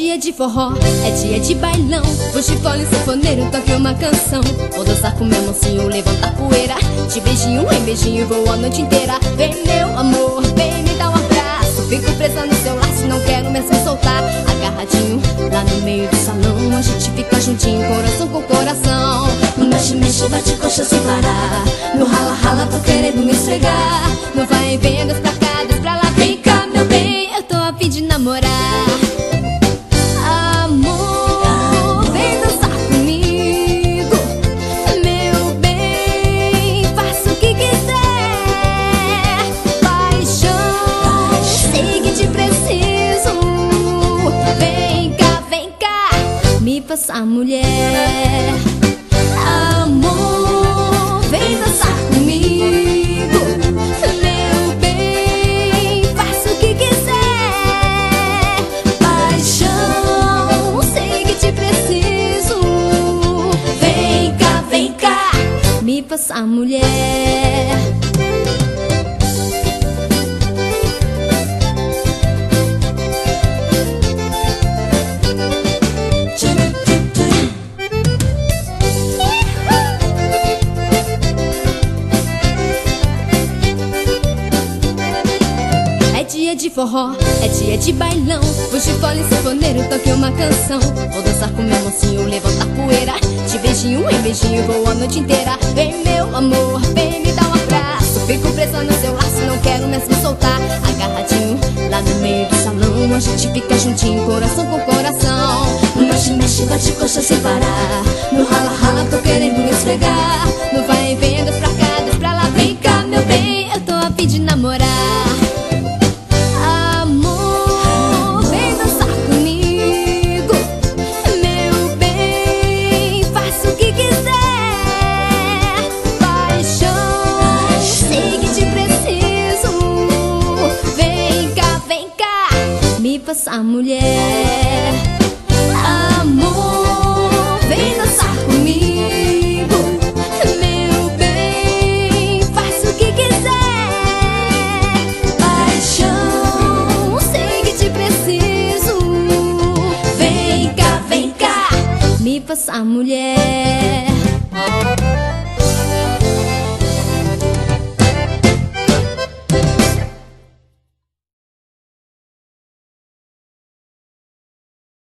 dia de forró, é dia de bailão. O chifone sanfoneiro toque uma canção. Vou dançar com meu mansinho, levantar poeira. De beijinho em beijinho, vou a noite inteira. Vem meu amor, vem me dar um abraço. Fico presa no seu laço, não quero mesmo soltar. Agarradinho lá no meio do salão, a gente fica juntinho, coração com coração. No mexe, mexe, bate coxa sem parar. No rala, rala, tô querendo me esfregar. No vai e vem, das pra cá, das pra lá. Vem cá, meu bem, eu tô a fim de namorar. Faça mulher, amor, vem dançar comigo, meu bem, faça o que quiser. Paixão, sei que te preciso. Vem cá, me faça mulher. É dia de forró, é dia de bailão. O chifone sanfoneiro toque uma canção. Vou dançar com meu mansinho, levantar poeira. De beijinho em beijinho, vou a noite inteira. Vem meu amor, vem me dar um abraço. Fico presa no seu laço, não quero mesmo soltar. Agarradinho lá no meio do salão, a gente fica juntinho, coração com coração. No mexe, mexe, bate coxa sem parar. No rala, rala, tô querendo me esfregar. No vai e vem, das pra cá, das pra lá. Vem cá, meu bem, eu tô a fim de namorar. Faça mulher, amor, vem dançar comigo, meu bem, faça o que quiser. Paixão, sei que te preciso. Vem cá, me faça mulher.